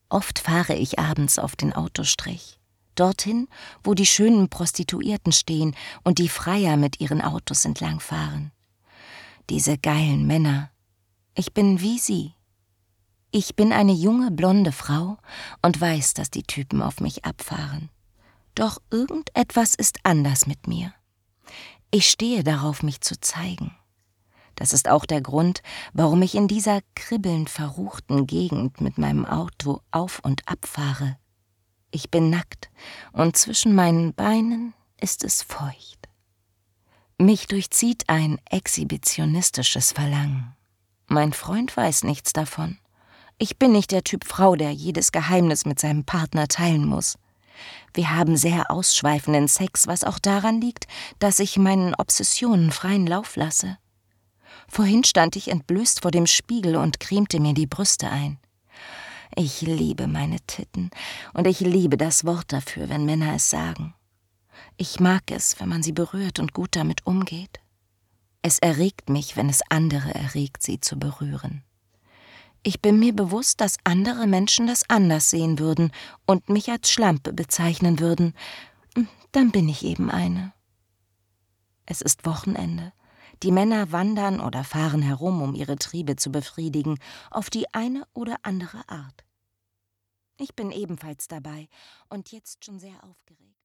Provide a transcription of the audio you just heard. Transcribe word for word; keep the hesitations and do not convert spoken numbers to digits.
Oft fahre ich abends auf den Autostrich. Dorthin, wo die schönen Prostituierten stehen und die Freier mit ihren Autos entlangfahren. Diese geilen Männer. Ich bin wie sie. Ich bin eine junge, blonde Frau und weiß, dass die Typen auf mich abfahren. Doch irgendetwas ist anders mit mir. Ich stehe darauf, mich zu zeigen. Das ist auch der Grund, warum ich in dieser kribbelnd verruchten Gegend mit meinem Auto auf und ab fahre. Ich bin nackt und zwischen meinen Beinen ist es feucht. Mich durchzieht ein exhibitionistisches Verlangen. Mein Freund weiß nichts davon. Ich bin nicht der Typ Frau, der jedes Geheimnis mit seinem Partner teilen muss. Wir haben sehr ausschweifenden Sex, was auch daran liegt, dass ich meinen Obsessionen freien Lauf lasse. Vorhin stand ich entblößt vor dem Spiegel und cremte mir die Brüste ein. Ich liebe meine Titten und ich liebe das Wort dafür, wenn Männer es sagen. Ich mag es, wenn man sie berührt und gut damit umgeht. Es erregt mich, wenn es andere erregt, sie zu berühren. Ich bin mir bewusst, dass andere Menschen das anders sehen würden und mich als Schlampe bezeichnen würden. Dann bin ich eben eine. Es ist Wochenende. Die Männer wandern oder fahren herum, um ihre Triebe zu befriedigen, auf die eine oder andere Art. Ich bin ebenfalls dabei und jetzt schon sehr aufgeregt.